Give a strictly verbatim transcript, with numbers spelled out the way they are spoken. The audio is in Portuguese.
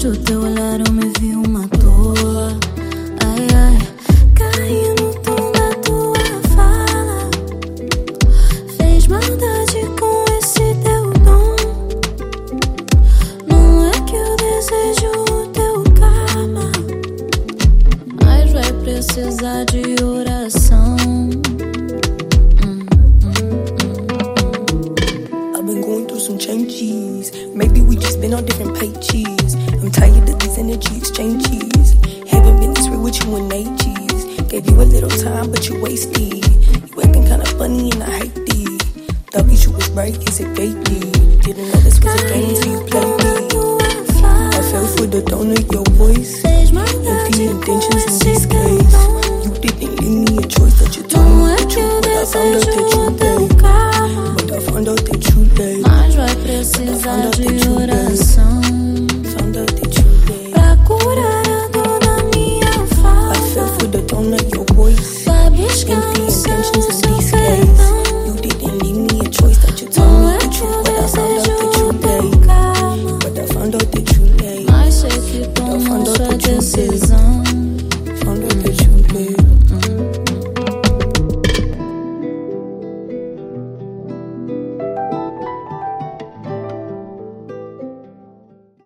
do teu olhar eu me vi uma toa. Ai, ai, caí no tom da tua fala. Fez maldade com esse teu dom. Não é que eu desejo o teu karma, mas vai precisar de oração. Some changes. Maybe we just been on different pages.